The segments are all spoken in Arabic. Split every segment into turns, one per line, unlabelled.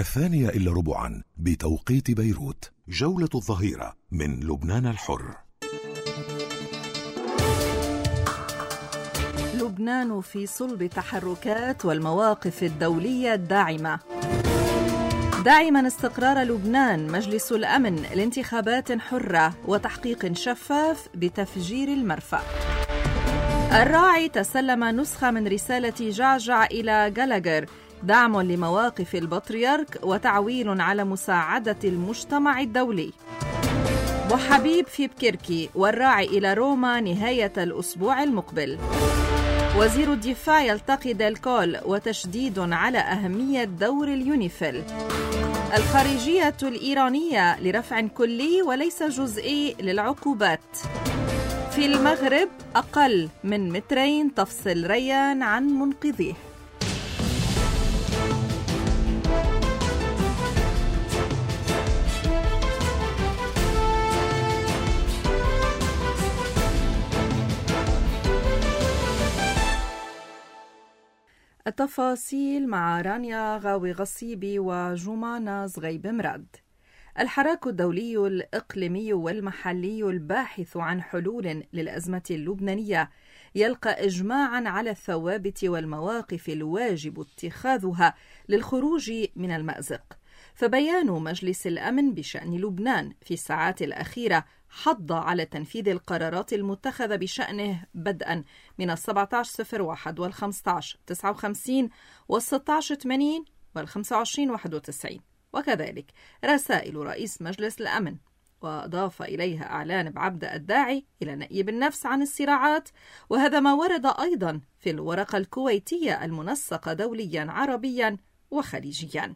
2:15 بتوقيت بيروت. جولة الظهيرة من لبنان الحر.
لبنان في صلب تحركات والمواقف الدولية الداعمة. داعما استقرار لبنان مجلس الأمن لانتخابات حرة وتحقيق شفاف بتفجير المرفأ. الراعي تسلم نسخة من رسالة جعجع إلى جالاغر، دعم لمواقف البطريرك وتعويل على مساعدة المجتمع الدولي. وحبيب في بكركي والراعي إلى روما نهاية الأسبوع المقبل. وزير الدفاع يلتقي ديلكول وتشديد على أهمية دور اليونيفيل. الخارجية الإيرانية لرفع كلي وليس جزئي للعقوبات. في المغرب أقل من 2 متر تفصل ريان عن منقذيه. التفاصيل مع رانيا غاوي غصيبي وجمانة زغيب مراد. الحراك الدولي الإقليمي والمحلي الباحث عن حلول للأزمة اللبنانية يلقى إجماعاً على الثوابت والمواقف الواجب اتخاذها للخروج من المأزق. فبيان مجلس الأمن بشأن لبنان في الساعات الأخيرة حض على تنفيذ القرارات المتخذة بشأنه بدءاً من 1701 وال1559 وال1680 وال2591، وكذلك رسائل رئيس مجلس الأمن، وأضاف إليها إعلان بعبدة الداعي إلى نأيب النفس عن الصراعات، وهذا ما ورد أيضا في الورقة الكويتية المنسقة دوليا عربيا وخليجيا.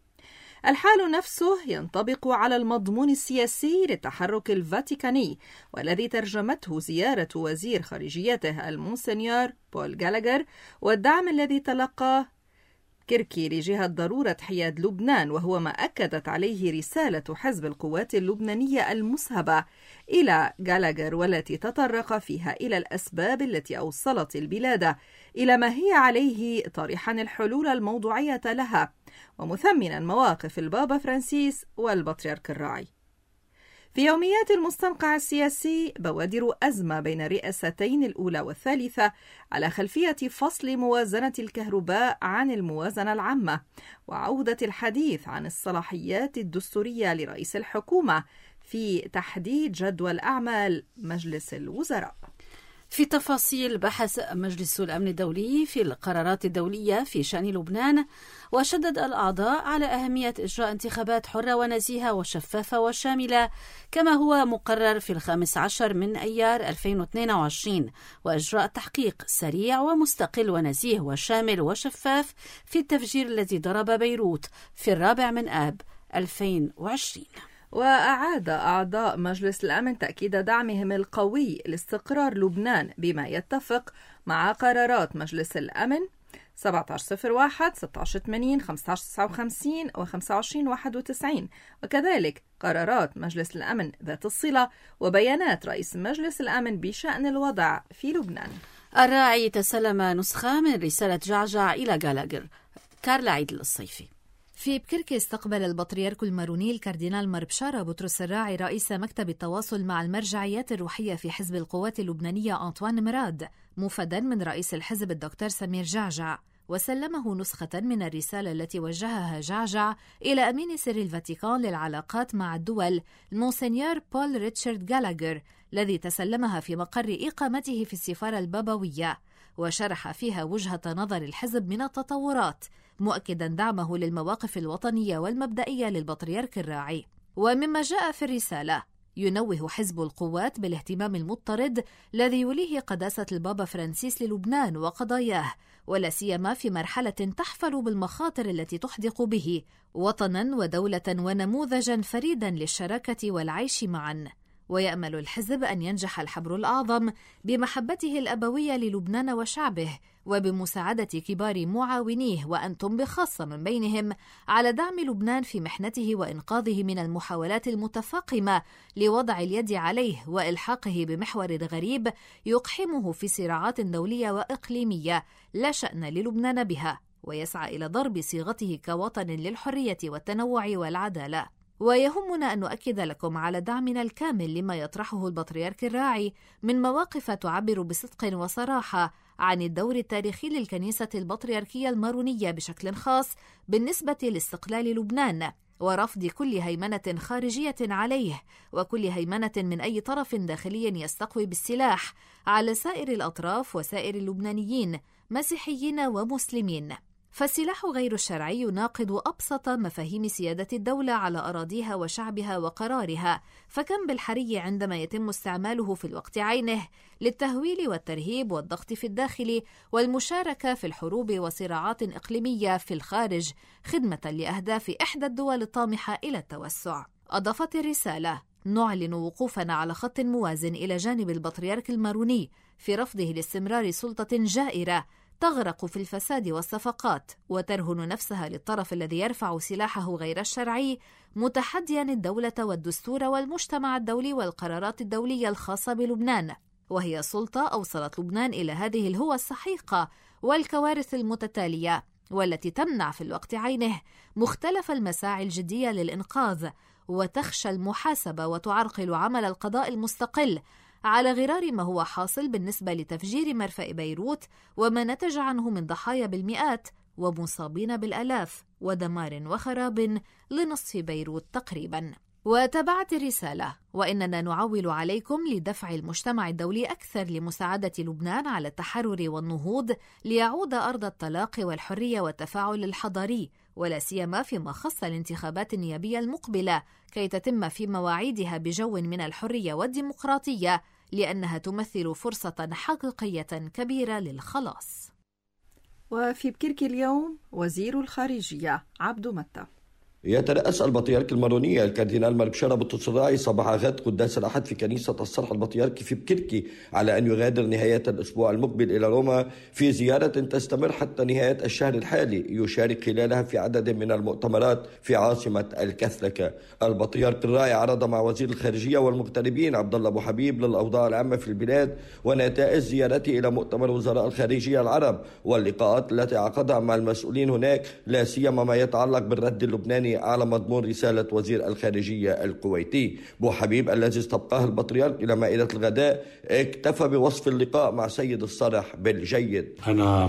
الحال نفسه ينطبق على المضمون السياسي للتحرك الفاتيكاني، والذي ترجمته زيارة وزير خارجيته المونسنيور بول جالاغر، والدعم الذي تلقاه كركي لجهة ضرورة حياد لبنان، وهو ما أكدت عليه رسالة حزب القوات اللبنانية المسهبة إلى جالاغر، والتي تطرق فيها إلى الأسباب التي أوصلت البلاد إلى ما هي عليه، طارحا الحلول الموضوعية لها ومثمنا مواقف البابا فرانسيس والبطريرك الراعي. في يوميات المستنقع السياسي بوادر أزمة بين الرئاستين الأولى والثالثة على خلفية فصل موازنة الكهرباء عن الموازنة العامة، وعودة الحديث عن الصلاحيات الدستورية لرئيس الحكومة في تحديد جدول أعمال مجلس الوزراء.
في تفاصيل بحث مجلس الأمن الدولي في القرارات الدولية في شأن لبنان، وشدد الأعضاء على أهمية إجراء انتخابات حرة ونزيهة وشفافة وشاملة كما هو مقرر في 15 من أيار 2022، وإجراء تحقيق سريع ومستقل ونزيه وشامل وشفاف في التفجير الذي ضرب بيروت في 4 من آب 2020.
وأعاد أعضاء مجلس الأمن تأكيد دعمهم القوي لاستقرار لبنان بما يتفق مع قرارات مجلس الأمن 1701 1680 1559 و2591، وكذلك قرارات مجلس الأمن ذات الصلة وبيانات رئيس مجلس الأمن بشأن الوضع في لبنان.
الراعي تسلم نسخة من رسالة جعجع إلى جالاغر. كارلا عيد الصيفي.
في بكركي استقبل البطريرك الماروني الكاردينال مربشارة بطرس الراعي رئيس مكتب التواصل مع المرجعيات الروحية في حزب القوات اللبنانية أنطوان مراد، مفدا من رئيس الحزب الدكتور سمير جعجع، وسلمه نسخة من الرسالة التي وجهها جعجع إلى أمين سر الفاتيكان للعلاقات مع الدول المونسنيور بول ريتشارد جالاغر، الذي تسلمها في مقر إقامته في السفارة البابوية، وشرح فيها وجهة نظر الحزب من التطورات، مؤكدا دعمه للمواقف الوطنية والمبدئية للبطريرك الراعي. ومما جاء في الرسالة، ينوه حزب القوات بالاهتمام المضطرد الذي يوليه قداسة البابا فرانسيس للبنان وقضاياه، ولا سيما في مرحلة تحفل بالمخاطر التي تحدق به وطنا ودولة ونموذجا فريدا للشراكة والعيش معا. ويأمل الحزب أن ينجح الحبر الأعظم بمحبته الأبوية للبنان وشعبه، وبمساعدة كبار معاونيه وأنتم بخاصة من بينهم على دعم لبنان في محنته وإنقاذه من المحاولات المتفاقمة لوضع اليد عليه وإلحاقه بمحور غريب يقحمه في صراعات دولية وإقليمية لا شأن للبنان بها، ويسعى إلى ضرب صيغته كوطن للحرية والتنوع والعدالة. ويهمنا أن نؤكد لكم على دعمنا الكامل لما يطرحه البطريرك الراعي من مواقف تعبر بصدق وصراحة عن الدور التاريخي للكنيسة البطريركية المارونية بشكل خاص بالنسبة لاستقلال لبنان، ورفض كل هيمنة خارجية عليه وكل هيمنة من أي طرف داخلي يستقوي بالسلاح على سائر الأطراف وسائر اللبنانيين مسيحيين ومسلمين. فالسلاح غير الشرعي يناقض أبسط مفاهيم سيادة الدولة على أراضيها وشعبها وقرارها، فكم بالحري عندما يتم استعماله في الوقت عينه للتهويل والترهيب والضغط في الداخل والمشاركة في الحروب وصراعات إقليمية في الخارج خدمة لأهداف إحدى الدول الطامحة إلى التوسع. أضافت الرسالة: نعلن وقوفنا على خط موازن إلى جانب البطريرك الماروني في رفضه لاستمرار سلطة جائرة تغرق في الفساد والصفقات وترهن نفسها للطرف الذي يرفع سلاحه غير الشرعي، متحديا الدولة والدستور والمجتمع الدولي والقرارات الدولية الخاصة بلبنان، وهي سلطة أوصلت لبنان إلى هذه الهوى السحيقة والكوارث المتتالية، والتي تمنع في الوقت عينه مختلف المساعي الجدية للإنقاذ، وتخشى المحاسبة وتعرقل عمل القضاء المستقل على غرار ما هو حاصل بالنسبة لتفجير مرفأ بيروت وما نتج عنه من ضحايا بالمئات ومصابين بالآلاف ودمار وخراب لنصف بيروت تقريبا. وتبعت الرسالة: وإننا نعول عليكم لدفع المجتمع الدولي أكثر لمساعدة لبنان على التحرر والنهوض ليعود أرض الطلاق والحرية والتفاعل الحضاري، ولا سيما فيما خص الانتخابات النيابية المقبلة كي تتم في مواعيدها بجو من الحرية والديمقراطية، لأنها تمثل فرصة حقيقية كبيرة للخلاص.
وفي بكركي اليوم وزير الخارجية عبدو متى.
يترأس البطريرك المارونية الكاردينال مربشارة بطرس الراعي صباح غد قداس الأحد في كنيسة الصرح البطريركي في بكركي على أن يغادر نهاية الأسبوع المقبل إلى روما في زيارة تستمر حتى نهاية الشهر الحالي، يشارك خلالها في عدد من المؤتمرات في عاصمة الكاثوليكية. البطريرك الراعي عرض مع وزير الخارجية والمغتربين عبد الله أبو حبيب للأوضاع العامة في البلاد ونتائج زيارته إلى مؤتمر وزراء الخارجية العرب واللقاءات التي عقدها مع المسؤولين هناك، لا سيما ما يتعلق بالرد اللبناني على مضمون رسالة وزير الخارجية الكويتي. أبو حبيب الذي استبقاه البطريرك إلى مائدة الغداء اكتفى بوصف اللقاء مع سيد الصرح بالجيد.
أنا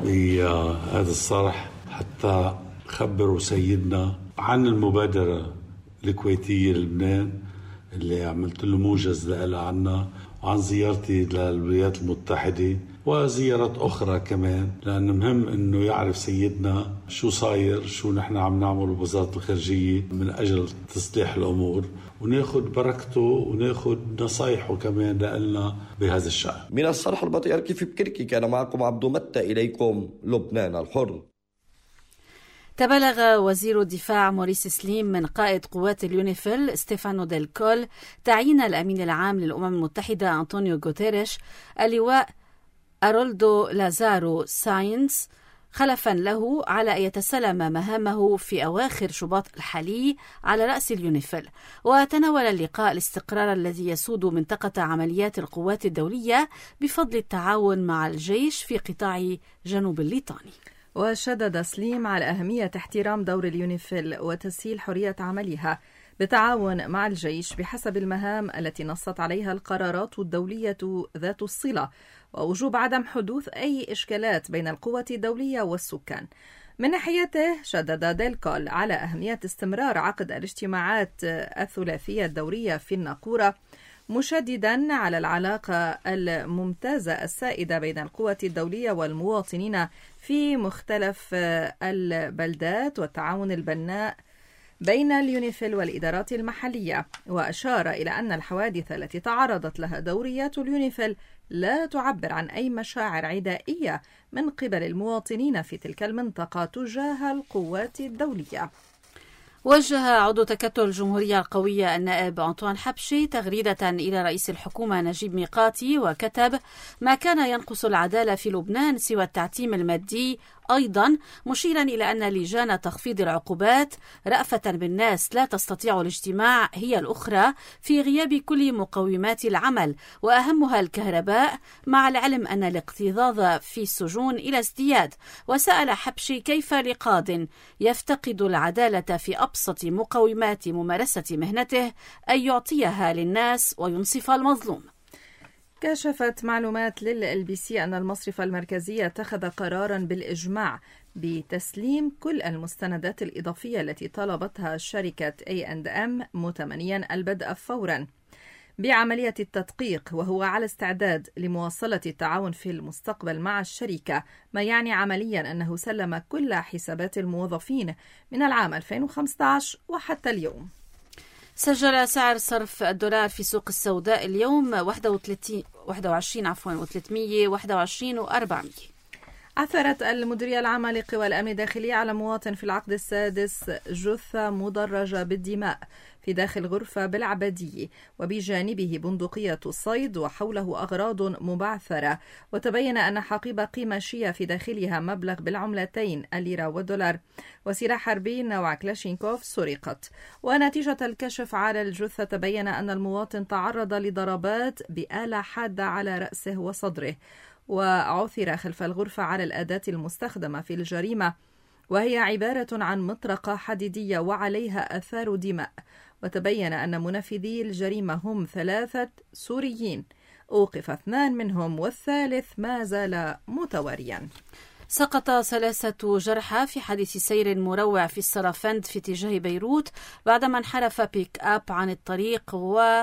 بهذا الصرح حتى خبروا سيدنا عن المبادرة الكويتية للبنان اللي عملت له موجز لها عنا، وعن زيارتي للولايات المتحدة وزيارات أخرى كمان، لأن مهم أنه يعرف سيدنا شو صاير، شو نحن عم نعمل بوزارة الخارجية من أجل تصليح الأمور، وناخد بركته وناخد نصايحه كمان لنا بهذا الشأن.
من الصرح البطريركي في بكركي كان معكم عبدو متى، إليكم لبنان الحر.
تبلغ وزير الدفاع موريس سليم من قائد قوات اليونيفيل ستيفانو ديل كول تعيين الأمين العام للأمم المتحدة أنطونيو غوتيريش اللواء أرولدو لازارو ساينز خلفا له على أن يتسلم مهامه في أواخر شباط الحالي على رأس اليونيفيل. وتناول اللقاء الاستقرار الذي يسود منطقة عمليات القوات الدولية بفضل التعاون مع الجيش في قطاع جنوب الليطاني.
وشدد سليم على أهمية احترام دور اليونيفيل وتسهيل حرية عملها بالتعاون مع الجيش بحسب المهام التي نصت عليها القرارات الدولية ذات الصلة، ووجوب عدم حدوث أي إشكالات بين القوة الدولية والسكان. من ناحيته شدد ديل كول على أهمية استمرار عقد الاجتماعات الثلاثية الدورية في الناقورة، مشددا على العلاقة الممتازة السائدة بين القوة الدولية والمواطنين في مختلف البلدات والتعاون البناء بين اليونيفيل والإدارات المحلية. وأشار إلى أن الحوادث التي تعرضت لها دوريات اليونيفيل لا تعبر عن أي مشاعر عدائية من قبل المواطنين في تلك المنطقة تجاه القوات الدولية.
وجه عضو تكتل الجمهورية القوية النائب أنطوان حبشي تغريدة إلى رئيس الحكومة نجيب ميقاتي وكتب: ما كان ينقص العدالة في لبنان سوى التعتيم المادي أيضا مشيرا إلى أن لجان تخفيض العقوبات رأفة بالناس لا تستطيع الاجتماع هي الأخرى في غياب كل مقومات العمل وأهمها الكهرباء، مع العلم أن الاكتظاظ في السجون إلى ازدياد. وسأل حبشي كيف لقاض يفتقد العدالة في أبسط مقومات ممارسة مهنته أن يعطيها للناس وينصف المظلوم.
كشفت معلومات للLBC أن المصرف المركزي اتخذ قراراً بالإجماع بتسليم كل المستندات الإضافية التي طلبتها شركة A&M، متمنياً البدء فوراً بعملية التدقيق، وهو على استعداد لمواصلة التعاون في المستقبل مع الشركة، ما يعني عملياً أنه سلم كل حسابات الموظفين من العام 2015 وحتى اليوم.
سجل سعر صرف الدولار في سوق السوداء اليوم 21,321
عثرت المديرية العامة لقوى الأمن الداخلي على مواطن في العقد السادس جثة مدرجة بالدماء في داخل غرفة بالعبدية، وبجانبه بندقية الصيد وحوله أغراض مبعثرة. وتبين أن حقيبة قماشية في داخلها مبلغ بالعملتين الليرة والدولار وسلاح حربي نوع كلاشينكوف سرقت. ونتيجة الكشف على الجثة تبين أن المواطن تعرض لضربات بآلة حادة على رأسه وصدره، وعثر خلف الغرفة على الأداة المستخدمة في الجريمة، وهي عبارة عن مطرقة حديدية وعليها آثار دماء. وتبين أن منفذي الجريمة هم 3 سوريين، أوقف 2 منهم والثالث ما زال متواريا.
سقط 3 جرحى في حادث سير مروع في السرافند في اتجاه بيروت بعدما انحرف بيك أب عن الطريق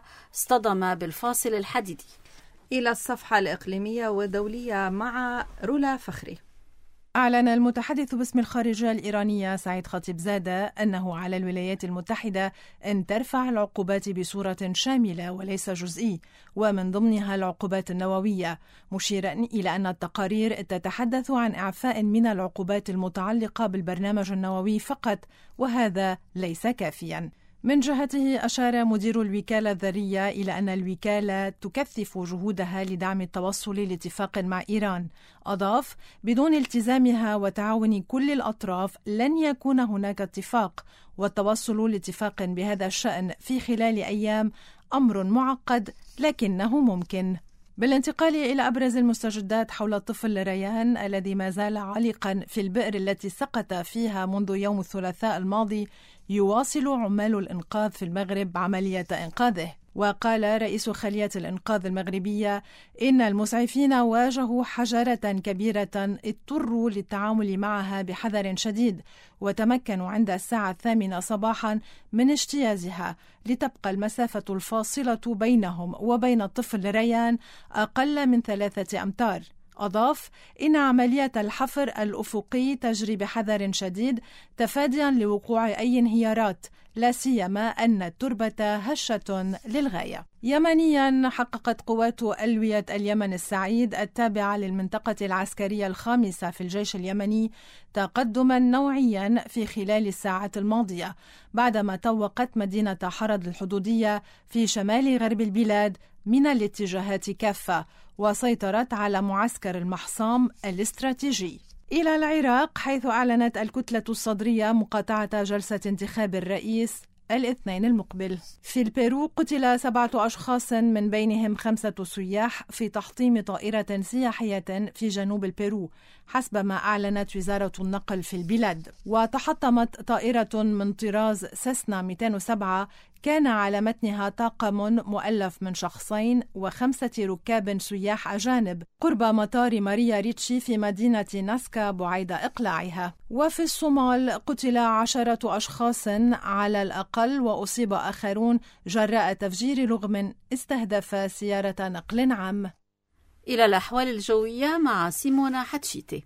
واصطدم بالفاصل الحديدي.
إلى الصفحة الإقليمية والدولية مع رولا فخري.
أعلن المتحدث باسم الخارجية الإيرانية سعيد خطيبزادة أنه على الولايات المتحدة أن ترفع العقوبات بصورة شاملة وليس جزئي، ومن ضمنها العقوبات النووية، مشيرا إلى أن التقارير تتحدث عن إعفاء من العقوبات المتعلقة بالبرنامج النووي فقط، وهذا ليس كافيا. من جهته أشار مدير الوكالة الذرية إلى أن الوكالة تكثف جهودها لدعم التوصل لاتفاق مع إيران. أضاف: بدون التزامها وتعاون كل الأطراف لن يكون هناك اتفاق، والتوصل لاتفاق بهذا الشأن في خلال أيام أمر معقد لكنه ممكن. بالانتقال إلى أبرز المستجدات حول الطفل ريان الذي ما زال عالقا في البئر التي سقط فيها منذ يوم الثلاثاء الماضي، يواصل عمال الإنقاذ في المغرب عملية إنقاذه. وقال رئيس خلية الإنقاذ المغربية إن المسعفين واجهوا حجرة كبيرة اضطروا للتعامل معها بحذر شديد، وتمكنوا عند الساعة 8 صباحا من اجتيازها لتبقى المسافة الفاصلة بينهم وبين الطفل ريان أقل من 3 أمتار. أضاف: إن عملية الحفر الأفقي تجري بحذر شديد تفاديا لوقوع أي انهيارات، لا سيما أن التربة هشة للغاية. يمنيا، حققت قوات ألوية اليمن السعيد التابعة للمنطقة العسكرية الخامسة في الجيش اليمني تقدما نوعيا في خلال الساعات الماضية، بعدما طوقت مدينة حرد الحدودية في شمال غرب البلاد من الاتجاهات كافة، وسيطرت على معسكر المحصام الاستراتيجي. إلى العراق، حيث أعلنت الكتلة الصدرية مقاطعة جلسة انتخاب الرئيس الاثنين المقبل. في البيرو قتل 7 أشخاص من بينهم 5 سياح في تحطيم طائرة سياحية في جنوب البيرو حسب ما أعلنت وزارة النقل في البلاد. وتحطمت طائرة من طراز سيسنا 207 كان على متنها طاقم مؤلف من 2 و5 ركاب سياح أجانب قرب مطار ماريا ريتشي في مدينة ناسكا بعيد إقلاعها. وفي الصومال قتل 10 أشخاص على الأقل وأصيب آخرون جراء تفجير لغم استهدف سيارة نقل عام.
إلى الأحوال الجوية مع سيمونا حتشيتي.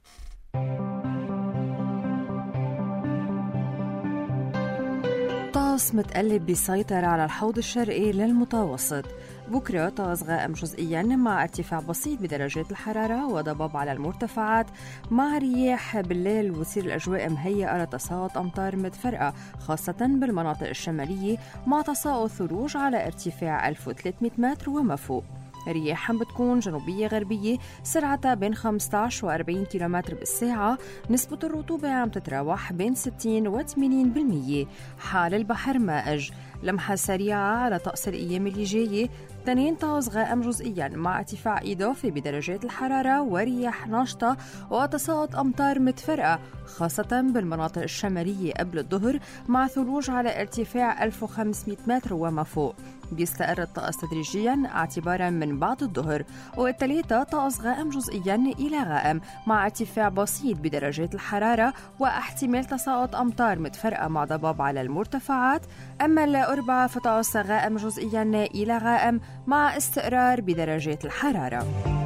طقس متقلب بيسيطر على الحوض الشرقي للمتوسط. بكرة طقس غائم جزئيا مع ارتفاع بسيط بدرجات الحرارة وضباب على المرتفعات مع رياح بالليل، وتصير الأجواء مهيئة لتساقط أمطار متفرقة خاصة بالمناطق الشمالية مع تساقط ثلوج على ارتفاع 1300 متر وما فوق. رياح بتكون جنوبية غربية سرعتها بين 15 و 40 كم بالساعة. نسبة الرطوبة عم تتراوح بين 60 و 80%. حال البحر مائج. لمحة سريعة على طقس الأيام اللي جاية: تنين طقس غائم جزئيا مع ارتفاع إضافي بدرجات الحرارة ورياح ناشطة وتساقط أمطار متفرقة خاصة بالمناطق الشمالية قبل الظهر مع ثلوج على ارتفاع 1500 متر وما فوق. بيستقر الطقس تدريجيا اعتبارا من بعد الظهر. والثلاثة طقس غائم جزئيا إلى غائم مع ارتفاع بسيط بدرجات الحرارة واحتمال تساقط أمطار متفرقة مع ضباب على المرتفعات. أما الأربعة فطقس غائم جزئيا إلى غائم مع استقرار بدرجات الحرارة.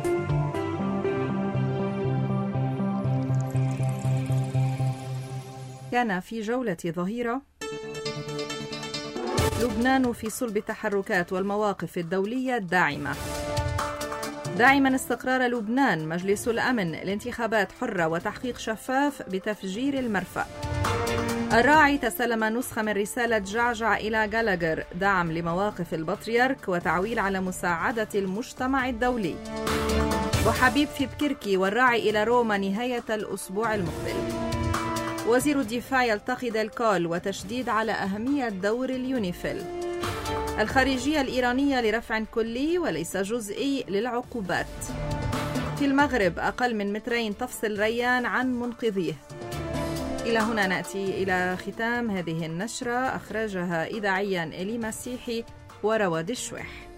كان في جولة ظهيرة لبنان في صلب التحركات والمواقف الدولية الداعمة. داعما استقرار لبنان، مجلس الأمن الانتخابات حرة وتحقيق شفاف بتفجير المرفأ. الراعي تسلم نسخة من رسالة جعجع إلى جالاجر، دعم لمواقف البطريرك وتعويل على مساعدة المجتمع الدولي. وحبيب في بكركي والراعي إلى روما نهاية الأسبوع المقبل. وزير الدفاع يلتقي ديلكول وتشديد على أهمية دور اليونيفيل. الخارجية الإيرانية لرفع كلي وليس جزئي للعقوبات. في المغرب أقل من مترين تفصل ريان عن منقذيه. إلى هنا نأتي إلى ختام هذه النشرة، أخرجها إذاعيا إلي مسيحي ورواد الشويح.